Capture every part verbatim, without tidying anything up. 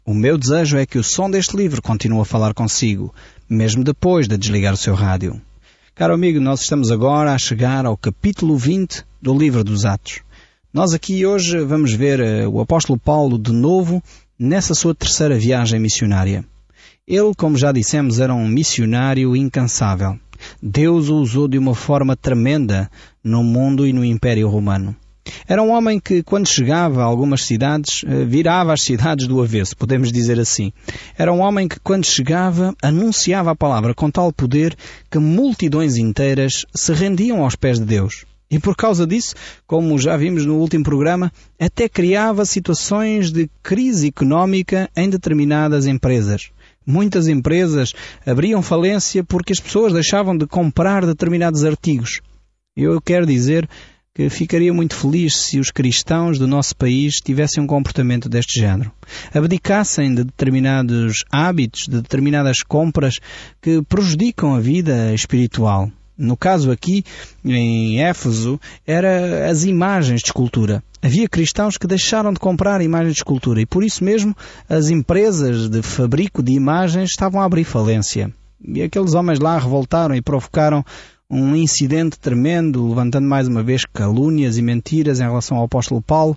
O meu desejo é que o som deste livro continue a falar consigo, mesmo depois de desligar o seu rádio. Caro amigo, nós estamos agora a chegar ao capítulo vinte do livro dos Atos. Nós aqui hoje vamos ver uh, o apóstolo Paulo de novo nessa sua terceira viagem missionária. Ele, como já dissemos, era um missionário incansável. Deus o usou de uma forma tremenda no mundo e no Império Romano. Era um homem que, quando chegava a algumas cidades, virava as cidades do avesso, podemos dizer assim. Era um homem que, quando chegava, anunciava a palavra com tal poder que multidões inteiras se rendiam aos pés de Deus. E por causa disso, como já vimos no último programa, até criava situações de crise económica em determinadas empresas. Muitas empresas abriam falência porque as pessoas deixavam de comprar determinados artigos. Eu quero dizer que ficaria muito feliz se os cristãos do nosso país tivessem um comportamento deste género. Abdicassem de determinados hábitos, de determinadas compras que prejudicam a vida espiritual. No caso aqui, em Éfeso, era as imagens de escultura. Havia cristãos que deixaram de comprar imagens de escultura e por isso mesmo as empresas de fabrico de imagens estavam a abrir falência. E aqueles homens lá revoltaram e provocaram um incidente tremendo, levantando mais uma vez calúnias e mentiras em relação ao apóstolo Paulo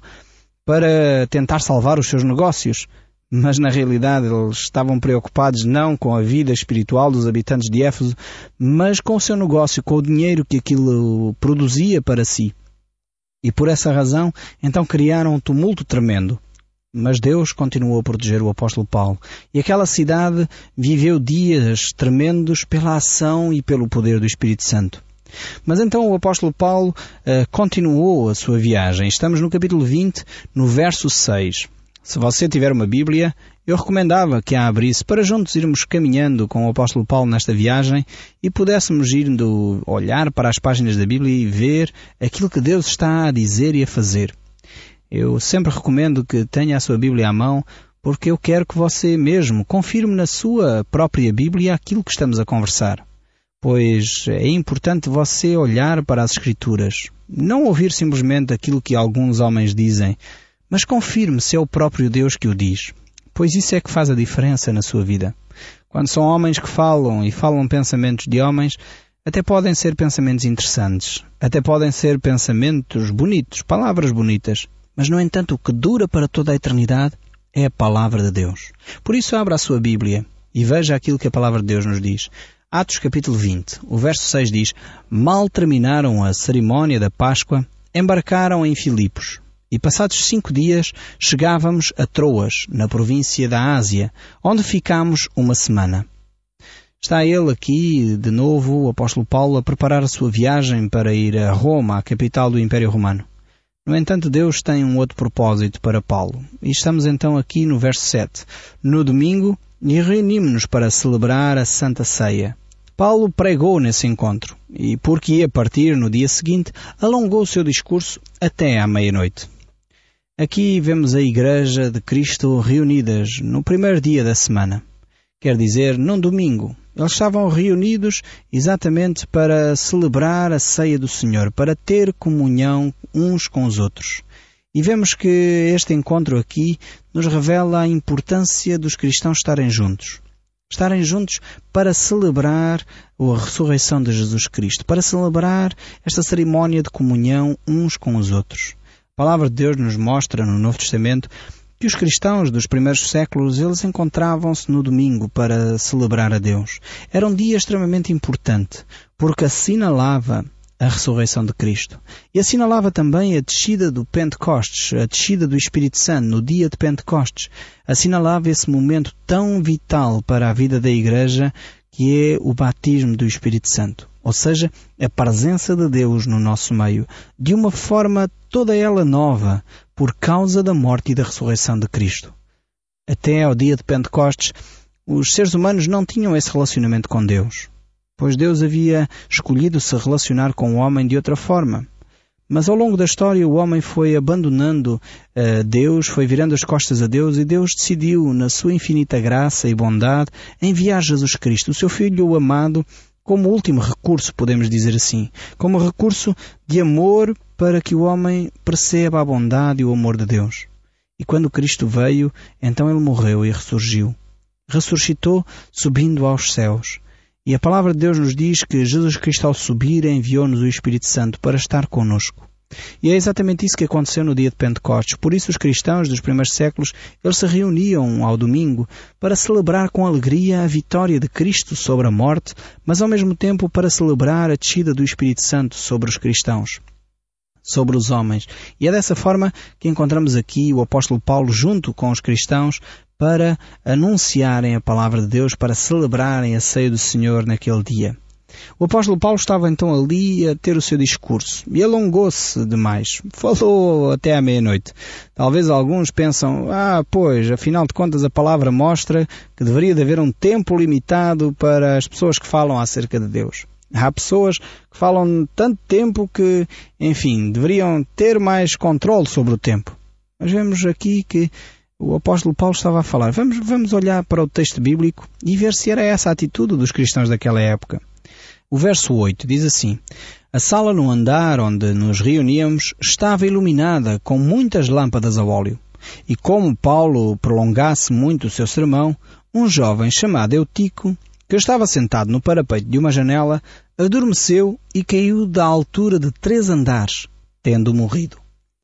para tentar salvar os seus negócios. Mas na realidade eles estavam preocupados não com a vida espiritual dos habitantes de Éfeso, mas com o seu negócio, com o dinheiro que aquilo produzia para si. E por essa razão, então criaram um tumulto tremendo. Mas Deus continuou a proteger o apóstolo Paulo. E aquela cidade viveu dias tremendos pela ação e pelo poder do Espírito Santo. Mas então o apóstolo Paulo uh, continuou a sua viagem. Estamos no capítulo vinte, no verso seis. Se você tiver uma Bíblia, eu recomendava que a abrisse para juntos irmos caminhando com o apóstolo Paulo nesta viagem e pudéssemos ir olhar para as páginas da Bíblia e ver aquilo que Deus está a dizer e a fazer. Eu sempre recomendo que tenha a sua Bíblia à mão, porque eu quero que você mesmo confirme na sua própria Bíblia aquilo que estamos a conversar. Pois é importante você olhar para as Escrituras, não ouvir simplesmente aquilo que alguns homens dizem, mas confirme se é o próprio Deus que o diz, pois isso é que faz a diferença na sua vida. Quando são homens que falam e falam pensamentos de homens, até podem ser pensamentos interessantes, até podem ser pensamentos bonitos, palavras bonitas, mas no entanto o que dura para toda a eternidade é a palavra de Deus. Por isso abra a sua Bíblia e veja aquilo que a palavra de Deus nos diz. Atos capítulo vinte, o verso seis diz: Mal terminaram a cerimónia da Páscoa, embarcaram em Filipos. E passados cinco dias chegávamos a Troas, na província da Ásia, onde ficámos uma semana. Está ele aqui, de novo, o apóstolo Paulo, a preparar a sua viagem para ir a Roma, a capital do Império Romano. No entanto, Deus tem um outro propósito para Paulo. E estamos então aqui no verso sete. No domingo, e reunimos-nos para celebrar a Santa Ceia. Paulo pregou nesse encontro, e porque ia partir no dia seguinte, alongou o seu discurso até à meia-noite. Aqui vemos a Igreja de Cristo reunidas no primeiro dia da semana. Quer dizer, num domingo. Eles estavam reunidos exatamente para celebrar a ceia do Senhor, para ter comunhão uns com os outros. E vemos que este encontro aqui nos revela a importância dos cristãos estarem juntos. Estarem juntos para celebrar a ressurreição de Jesus Cristo, para celebrar esta cerimónia de comunhão uns com os outros. A palavra de Deus nos mostra no Novo Testamento que os cristãos dos primeiros séculos, eles encontravam-se no domingo para celebrar a Deus. Era um dia extremamente importante, porque assinalava a ressurreição de Cristo. E assinalava também a descida do Pentecostes, a descida do Espírito Santo no dia de Pentecostes. Assinalava esse momento tão vital para a vida da Igreja, que é o batismo do Espírito Santo. Ou seja, a presença de Deus no nosso meio, de uma forma toda ela nova, por causa da morte e da ressurreição de Cristo. Até ao dia de Pentecostes, os seres humanos não tinham esse relacionamento com Deus, pois Deus havia escolhido se relacionar com o homem de outra forma. Mas ao longo da história o homem foi abandonando uh, Deus, foi virando as costas a Deus, e Deus decidiu, na sua infinita graça e bondade, enviar Jesus Cristo, o seu Filho amado, como último recurso, podemos dizer assim, como recurso de amor para que o homem perceba a bondade e o amor de Deus. E quando Cristo veio, então ele morreu e ressurgiu. Ressuscitou subindo aos céus. E a palavra de Deus nos diz que Jesus Cristo, ao subir, enviou-nos o Espírito Santo para estar conosco. E é exatamente isso que aconteceu no dia de Pentecostes. Por isso os cristãos dos primeiros séculos, eles se reuniam ao domingo para celebrar com alegria a vitória de Cristo sobre a morte, mas ao mesmo tempo para celebrar a descida do Espírito Santo sobre os cristãos, sobre os homens. E é dessa forma que encontramos aqui o apóstolo Paulo junto com os cristãos para anunciarem a palavra de Deus, para celebrarem a ceia do Senhor naquele dia. O apóstolo Paulo estava então ali a ter o seu discurso e alongou-se demais. Falou até à meia-noite. Talvez alguns pensam, ah, pois, afinal de contas a palavra mostra que deveria de haver um tempo limitado para as pessoas que falam acerca de Deus. Há pessoas que falam tanto tempo que, enfim, deveriam ter mais controle sobre o tempo. Mas vemos aqui que o apóstolo Paulo estava a falar. Vamos, vamos olhar para o texto bíblico e ver se era essa a atitude dos cristãos daquela época. O verso oito diz assim: a sala no andar onde nos reuníamos estava iluminada com muitas lâmpadas a óleo. E como Paulo prolongasse muito o seu sermão, um jovem chamado Eutico, que estava sentado no parapeito de uma janela, adormeceu e caiu da altura de três andares, tendo morrido.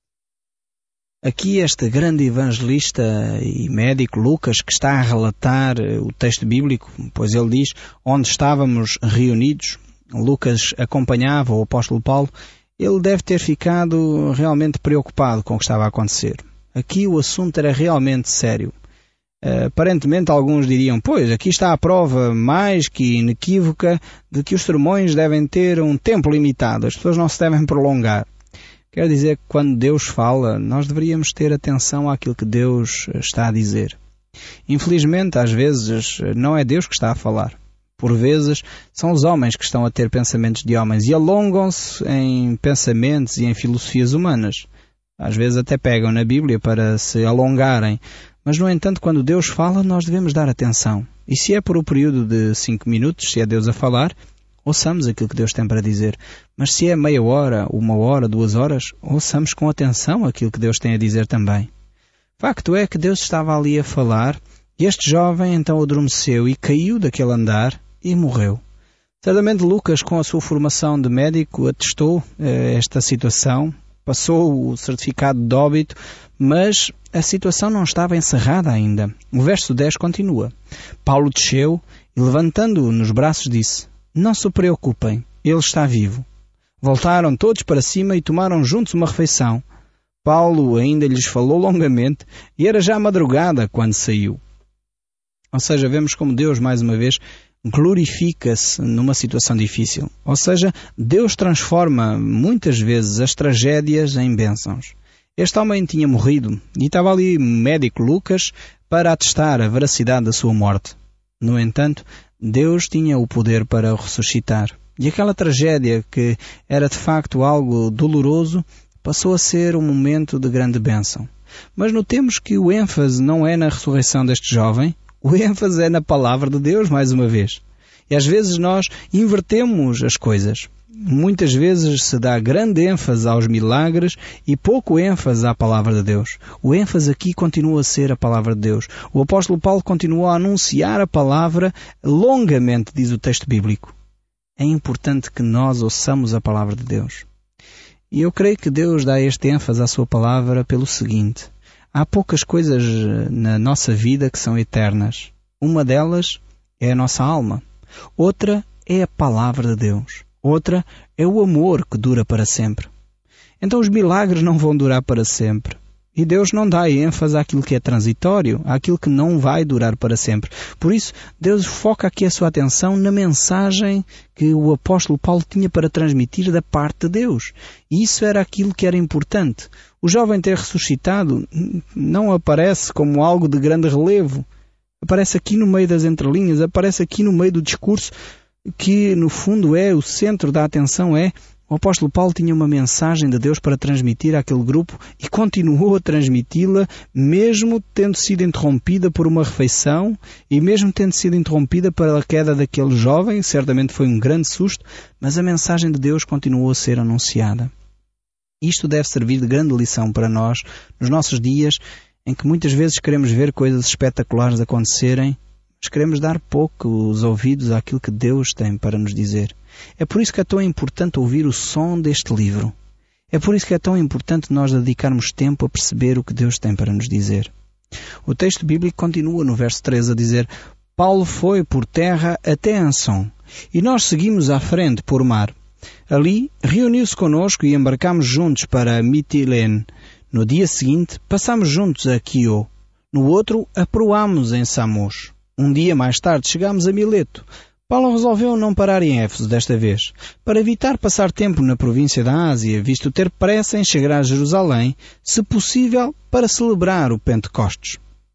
Aqui este grande evangelista e médico Lucas, que está a relatar o texto bíblico, pois ele diz onde estávamos reunidos, Lucas acompanhava o apóstolo Paulo, ele deve ter ficado realmente preocupado com o que estava a acontecer. Aqui o assunto era realmente sério. Uh, aparentemente alguns diriam, pois, aqui está a prova mais que inequívoca de que os sermões devem ter um tempo limitado, as pessoas não se devem prolongar. Quer dizer que quando Deus fala, nós deveríamos ter atenção àquilo que Deus está a dizer. Infelizmente, às vezes, não é Deus que está a falar. Por vezes, são os homens que estão a ter pensamentos de homens e alongam-se em pensamentos e em filosofias humanas. Às vezes até pegam na Bíblia para se alongarem. Mas, no entanto, quando Deus fala, nós devemos dar atenção. E se é por um período de cinco minutos, se é Deus a falar, ouçamos aquilo que Deus tem para dizer. Mas se é meia hora, uma hora, duas horas, ouçamos com atenção aquilo que Deus tem a dizer também. Facto é que Deus estava ali a falar e este jovem então adormeceu e caiu daquele andar e morreu. Certamente Lucas, com a sua formação de médico, atestou eh, esta situação, passou o certificado de óbito, mas a situação não estava encerrada ainda. O verso dez continua. Paulo desceu e, levantando-o nos braços, disse: não se preocupem, ele está vivo. Voltaram todos para cima e tomaram juntos uma refeição. Paulo ainda lhes falou longamente e era já madrugada quando saiu. Ou seja, vemos como Deus, mais uma vez, glorifica-se numa situação difícil. Ou seja, Deus transforma muitas vezes as tragédias em bênçãos. Este homem tinha morrido e estava ali o médico Lucas para atestar a veracidade da sua morte. No entanto, Deus tinha o poder para o ressuscitar. E aquela tragédia, que era de facto algo doloroso, passou a ser um momento de grande bênção. Mas notemos que o ênfase não é na ressurreição deste jovem, o ênfase é na palavra de Deus, mais uma vez. E às vezes nós invertemos as coisas. Muitas vezes se dá grande ênfase aos milagres e pouco ênfase à palavra de Deus. O ênfase aqui continua a ser a palavra de Deus. O apóstolo Paulo continua a anunciar a palavra longamente, diz o texto bíblico. É importante que nós ouçamos a palavra de Deus. E eu creio que Deus dá este ênfase à sua palavra pelo seguinte: há poucas coisas na nossa vida que são eternas. Uma delas é a nossa alma. Outra é a palavra de Deus. Outra é o amor que dura para sempre. Então os milagres não vão durar para sempre. E Deus não dá ênfase àquilo que é transitório, àquilo que não vai durar para sempre. Por isso, Deus foca aqui a sua atenção na mensagem que o apóstolo Paulo tinha para transmitir da parte de Deus. E isso era aquilo que era importante. O jovem ter ressuscitado não aparece como algo de grande relevo. Aparece aqui no meio das entrelinhas, aparece aqui no meio do discurso, que no fundo é o centro da atenção. É o apóstolo Paulo tinha uma mensagem de Deus para transmitir àquele grupo e continuou a transmiti-la, mesmo tendo sido interrompida por uma refeição e mesmo tendo sido interrompida pela queda daquele jovem. Certamente foi um grande susto, mas a mensagem de Deus continuou a ser anunciada. Isto deve servir de grande lição para nós nos nossos dias em que muitas vezes queremos ver coisas espetaculares acontecerem, mas queremos dar pouco os ouvidos àquilo que Deus tem para nos dizer. É por isso que é tão importante ouvir o som deste livro. É por isso que é tão importante nós dedicarmos tempo a perceber o que Deus tem para nos dizer. O texto bíblico continua no verso treze a dizer: Paulo foi por terra até Anson, e nós seguimos à frente por mar. Ali reuniu-se conosco e embarcámos juntos para Mitilene. No dia seguinte passámos juntos a Quio. No outro aproámos em Samos. Um dia mais tarde chegámos a Mileto. Paulo resolveu não parar em Éfeso desta vez, para evitar passar tempo na província da Ásia, visto ter pressa em chegar a Jerusalém, se possível, para celebrar o Pentecostes.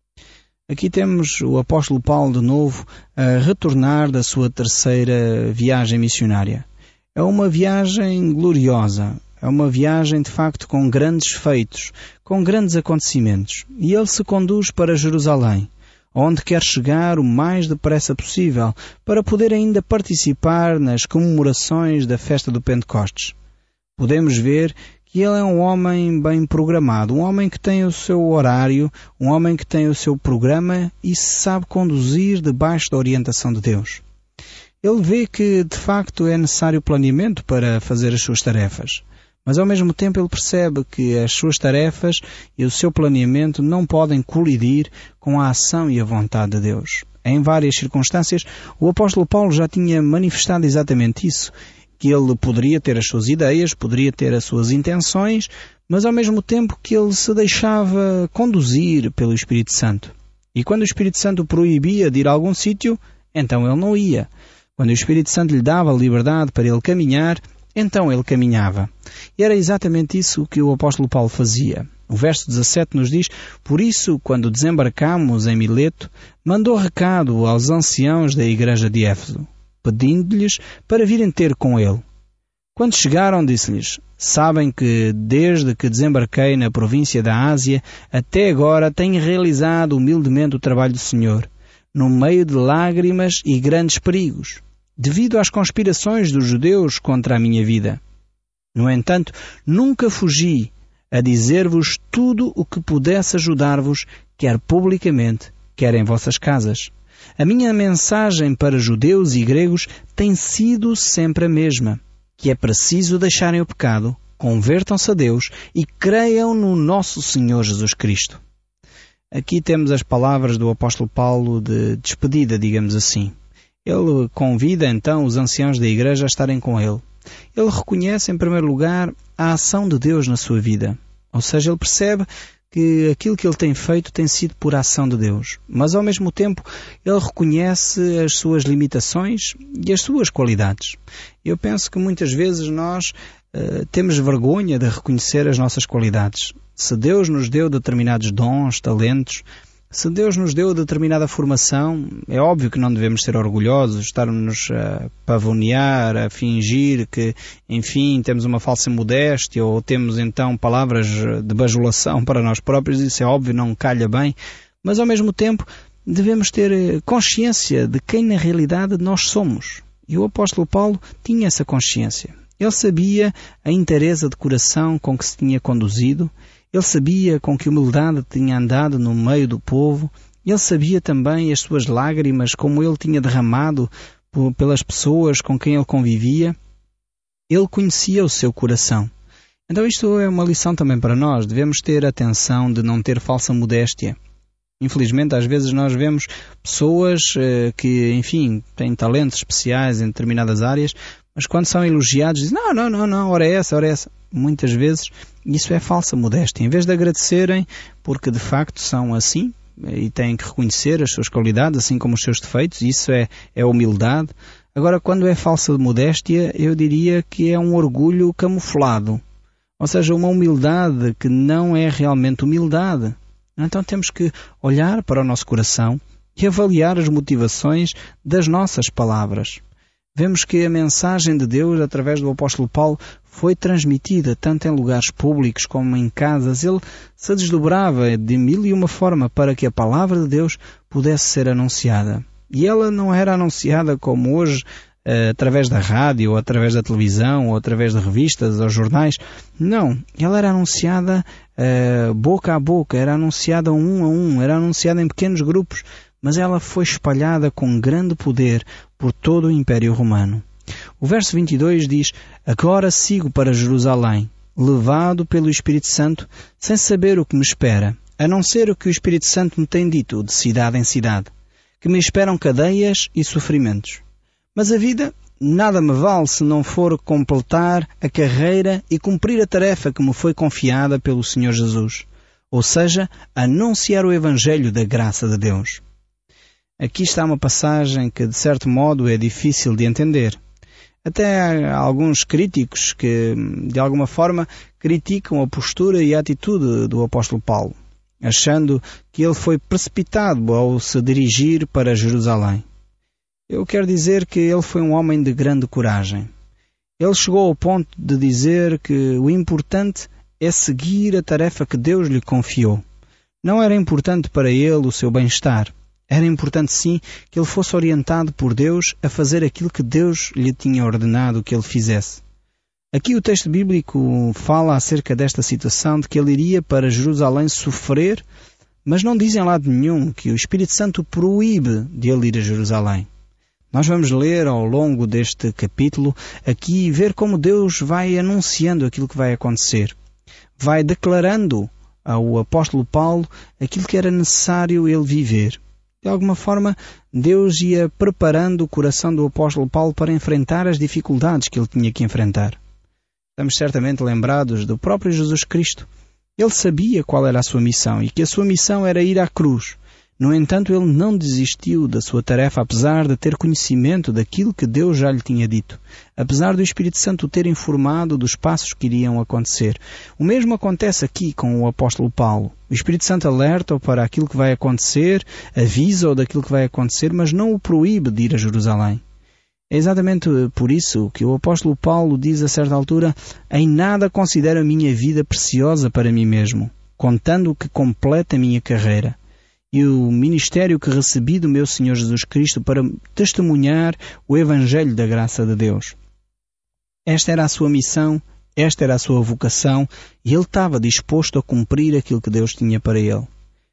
Aqui temos o apóstolo Paulo de novo a retornar da sua terceira viagem missionária. É uma viagem gloriosa, é uma viagem de facto com grandes feitos, com grandes acontecimentos, e ele se conduz para Jerusalém, onde quer chegar o mais depressa possível, para poder ainda participar nas comemorações da festa do Pentecostes. Podemos ver que ele é um homem bem programado, um homem que tem o seu horário, um homem que tem o seu programa e se sabe conduzir debaixo da orientação de Deus. Ele vê que, de facto, é necessário planeamento para fazer as suas tarefas. Mas, ao mesmo tempo, ele percebe que as suas tarefas e o seu planeamento não podem colidir com a ação e a vontade de Deus. Em várias circunstâncias, o apóstolo Paulo já tinha manifestado exatamente isso, que ele poderia ter as suas ideias, poderia ter as suas intenções, mas ao mesmo tempo que ele se deixava conduzir pelo Espírito Santo. E quando o Espírito Santo o proibia de ir a algum sítio, então ele não ia. Quando o Espírito Santo lhe dava liberdade para ele caminhar, então ele caminhava. E era exatamente isso que o apóstolo Paulo fazia. O verso dezassete nos diz: Por isso, quando desembarcámos em Mileto, mandou recado aos anciãos da igreja de Éfeso, pedindo-lhes para virem ter com ele. Quando chegaram, disse-lhes: Sabem que, desde que desembarquei na província da Ásia, até agora tenho realizado humildemente o trabalho do Senhor, no meio de lágrimas e grandes perigos, devido às conspirações dos judeus contra a minha vida. No entanto, nunca fugi a dizer-vos tudo o que pudesse ajudar-vos, quer publicamente, quer em vossas casas. A minha mensagem para judeus e gregos tem sido sempre a mesma, que é preciso deixarem o pecado, convertam-se a Deus e creiam no nosso Senhor Jesus Cristo. Aqui temos as palavras do apóstolo Paulo de despedida, digamos assim. Ele convida então os anciãos da igreja a estarem com ele. Ele reconhece, em primeiro lugar, a ação de Deus na sua vida. Ou seja, ele percebe que aquilo que ele tem feito tem sido por ação de Deus. Mas, ao mesmo tempo, ele reconhece as suas limitações e as suas qualidades. Eu penso que muitas vezes nós uh, temos vergonha de reconhecer as nossas qualidades. Se Deus nos deu determinados dons, talentos, se Deus nos deu determinada formação, é óbvio que não devemos ser orgulhosos, estarmos a pavonear, a fingir que, enfim, temos uma falsa modéstia ou temos então palavras de bajulação para nós próprios. Isso é óbvio, não calha bem, mas ao mesmo tempo devemos ter consciência de quem na realidade nós somos. E o apóstolo Paulo tinha essa consciência. Ele sabia a inteireza de coração com que se tinha conduzido. Ele sabia com que humildade tinha andado no meio do povo. Ele sabia também as suas lágrimas, como ele tinha derramado por, pelas pessoas com quem ele convivia. Ele conhecia o seu coração. Então isto é uma lição também para nós. Devemos ter atenção de não ter falsa modéstia. Infelizmente, às vezes nós vemos pessoas eh, que, enfim, têm talentos especiais em determinadas áreas, mas quando são elogiados dizem, não, não, não, não, ora é essa, ora é essa. Muitas vezes isso é falsa modéstia. Em vez de agradecerem, porque de facto são assim, e têm que reconhecer as suas qualidades, assim como os seus defeitos, isso é, é humildade. Agora, quando é falsa modéstia, eu diria que é um orgulho camuflado. Ou seja, uma humildade que não é realmente humildade. Então temos que olhar para o nosso coração e avaliar as motivações das nossas palavras. Vemos que a mensagem de Deus, através do apóstolo Paulo, foi transmitida tanto em lugares públicos como em casas. Ele se desdobrava de mil e uma forma para que a palavra de Deus pudesse ser anunciada. E ela não era anunciada como hoje uh, através da rádio, ou através da televisão, ou através de revistas ou jornais. Não, ela era anunciada uh, boca a boca, era anunciada um a um, era anunciada em pequenos grupos, mas ela foi espalhada com grande poder por todo o Império Romano. O verso vinte e dois diz: agora sigo para Jerusalém, levado pelo Espírito Santo, sem saber o que me espera, a não ser o que o Espírito Santo me tem dito de cidade em cidade, que me esperam cadeias e sofrimentos. Mas a vida nada me vale se não for completar a carreira e cumprir a tarefa que me foi confiada pelo Senhor Jesus, ou seja, anunciar o Evangelho da graça de Deus. Aqui está uma passagem que, de certo modo, é difícil de entender. Até há alguns críticos que, de alguma forma, criticam a postura e a atitude do apóstolo Paulo, achando que ele foi precipitado ao se dirigir para Jerusalém. Eu quero dizer que ele foi um homem de grande coragem. Ele chegou ao ponto de dizer que o importante é seguir a tarefa que Deus lhe confiou. Não era importante para ele o seu bem-estar. Era importante, sim, que ele fosse orientado por Deus a fazer aquilo que Deus lhe tinha ordenado que ele fizesse. Aqui o texto bíblico fala acerca desta situação de que ele iria para Jerusalém sofrer, mas não diz em lado nenhum que o Espírito Santo o proíbe de ele ir a Jerusalém. Nós vamos ler ao longo deste capítulo aqui e ver como Deus vai anunciando aquilo que vai acontecer. Vai declarando ao apóstolo Paulo aquilo que era necessário ele viver. De alguma forma, Deus ia preparando o coração do apóstolo Paulo para enfrentar as dificuldades que ele tinha que enfrentar. Estamos certamente lembrados do próprio Jesus Cristo. Ele sabia qual era a sua missão e que a sua missão era ir à cruz. No entanto, ele não desistiu da sua tarefa, apesar de ter conhecimento daquilo que Deus já lhe tinha dito. Apesar do Espírito Santo o ter informado dos passos que iriam acontecer. O mesmo acontece aqui com o apóstolo Paulo. O Espírito Santo alerta-o para aquilo que vai acontecer, avisa-o daquilo que vai acontecer, mas não o proíbe de ir a Jerusalém. É exatamente por isso que o apóstolo Paulo diz a certa altura: em nada considero a minha vida preciosa para mim mesmo, contando que complete a minha carreira e o ministério que recebi do meu Senhor Jesus Cristo para testemunhar o Evangelho da graça de Deus. Esta era a sua missão, esta era a sua vocação, e ele estava disposto a cumprir aquilo que Deus tinha para ele.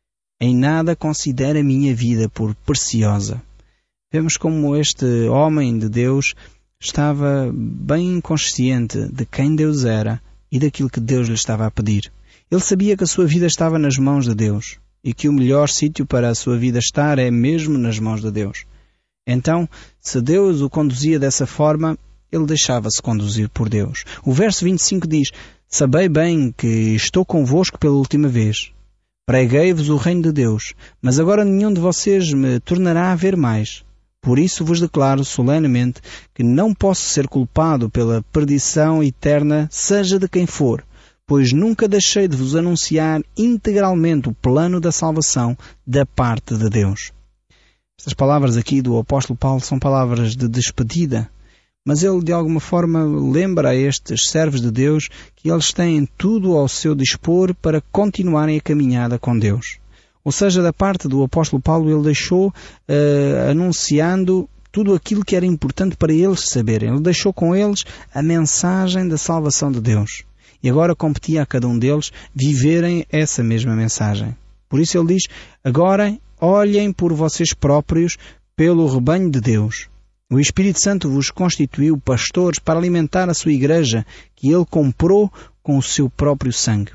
Em nada considero a minha vida por preciosa. Vemos como este homem de Deus estava bem consciente de quem Deus era e daquilo que Deus lhe estava a pedir. Ele sabia que a sua vida estava nas mãos de Deus e que o melhor sítio para a sua vida estar é mesmo nas mãos de Deus. Então, se Deus o conduzia dessa forma, ele deixava-se conduzir por Deus. O verso vinte e cinco diz: sabei bem que estou convosco pela última vez. Preguei-vos o reino de Deus, mas agora nenhum de vocês me tornará a ver mais. Por isso vos declaro solenemente que não posso ser culpado pela perdição eterna, seja de quem for, pois nunca deixei de vos anunciar integralmente o plano da salvação da parte de Deus. Estas palavras aqui do apóstolo Paulo são palavras de despedida, mas ele de alguma forma lembra a estes servos de Deus que eles têm tudo ao seu dispor para continuarem a caminhada com Deus. Ou seja, da parte do apóstolo Paulo ele deixou uh, anunciando tudo aquilo que era importante para eles saberem. Ele deixou com eles a mensagem da salvação de Deus. E agora competia a cada um deles viverem essa mesma mensagem. Por isso ele diz: agora olhem por vocês próprios pelo rebanho de Deus. O Espírito Santo vos constituiu pastores para alimentar a sua igreja, que ele comprou com o seu próprio sangue.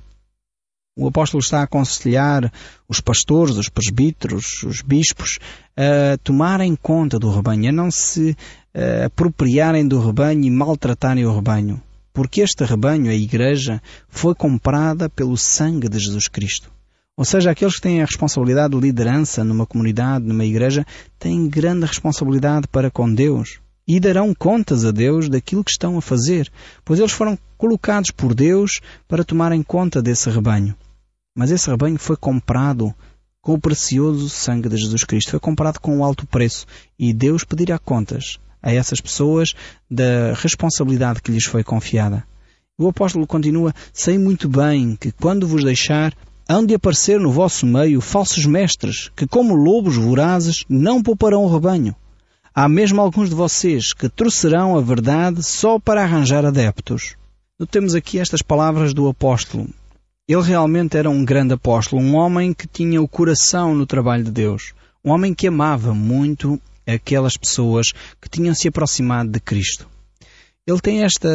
O apóstolo está a aconselhar os pastores, os presbíteros, os bispos a tomarem conta do rebanho, a não se a apropriarem do rebanho e maltratarem o rebanho. Porque este rebanho, a igreja, foi comprada pelo sangue de Jesus Cristo. Ou seja, aqueles que têm a responsabilidade de liderança numa comunidade, numa igreja, têm grande responsabilidade para com Deus. E darão contas a Deus daquilo que estão a fazer, pois eles foram colocados por Deus para tomarem conta desse rebanho. Mas esse rebanho foi comprado com o precioso sangue de Jesus Cristo. Foi comprado com um alto preço. E Deus pedirá contas a essas pessoas da responsabilidade que lhes foi confiada. O apóstolo continua: sei muito bem que quando vos deixar, hão de aparecer no vosso meio falsos mestres, que como lobos vorazes não pouparão o rebanho. Há mesmo alguns de vocês que torcerão a verdade só para arranjar adeptos. Notemos aqui estas palavras do apóstolo. Ele realmente era um grande apóstolo, um homem que tinha o coração no trabalho de Deus. Um homem que amava muito aquelas pessoas que tinham se aproximado de Cristo. Ele tem esta,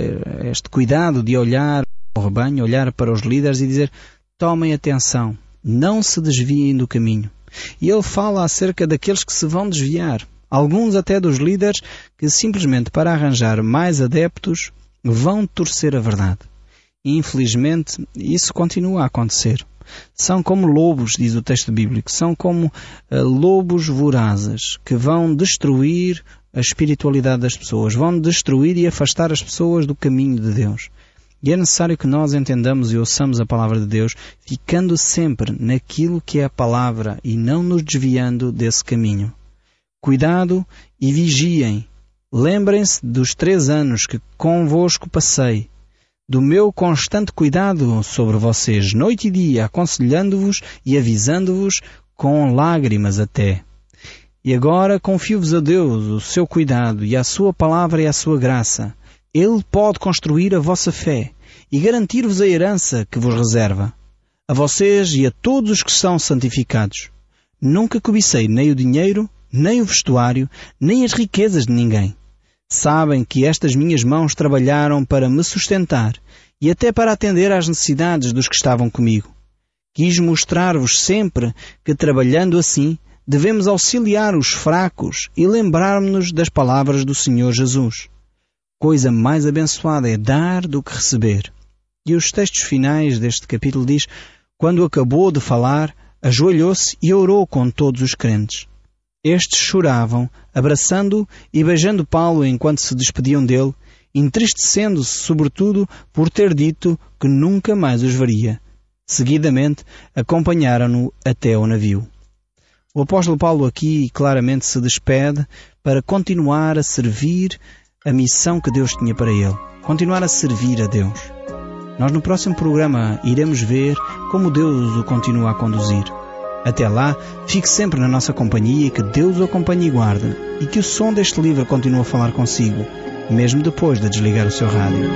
este cuidado de olhar para o rebanho, olhar para os líderes e dizer: tomem atenção, não se desviem do caminho. E ele fala acerca daqueles que se vão desviar. Alguns até dos líderes que simplesmente para arranjar mais adeptos vão torcer a verdade. E infelizmente isso continua a acontecer. São como lobos, diz o texto bíblico, são como uh, lobos vorazes que vão destruir a espiritualidade das pessoas, vão destruir e afastar as pessoas do caminho de Deus. E é necessário que nós entendamos e ouçamos a palavra de Deus, ficando sempre naquilo que é a palavra e não nos desviando desse caminho. Cuidado e vigiem. Lembrem-se dos três anos que convosco passei, do meu constante cuidado sobre vocês, noite e dia, aconselhando-vos e avisando-vos com lágrimas até. E agora confio-vos a Deus, o seu cuidado e a sua palavra e a sua graça. Ele pode construir a vossa fé e garantir-vos a herança que vos reserva. A vocês e a todos os que são santificados. Nunca cobicei nem o dinheiro, nem o vestuário, nem as riquezas de ninguém. Sabem que estas minhas mãos trabalharam para me sustentar e até para atender às necessidades dos que estavam comigo. Quis mostrar-vos sempre que, trabalhando assim, devemos auxiliar os fracos e lembrar-nos das palavras do Senhor Jesus. Coisa mais abençoada é dar do que receber. E os textos finais deste capítulo diz: quando acabou de falar, ajoelhou-se e orou com todos os crentes. Estes choravam, abraçando-o e beijando Paulo enquanto se despediam dele, entristecendo-se sobretudo por ter dito que nunca mais os veria. Seguidamente, acompanharam-no até ao navio. O apóstolo Paulo aqui claramente se despede para continuar a servir a missão que Deus tinha para ele. Continuar a servir a Deus. Nós no próximo programa iremos ver como Deus o continua a conduzir. Até lá, fique sempre na nossa companhia e que Deus o acompanhe e guarde, e que o som deste livro continue a falar consigo, mesmo depois de desligar o seu rádio.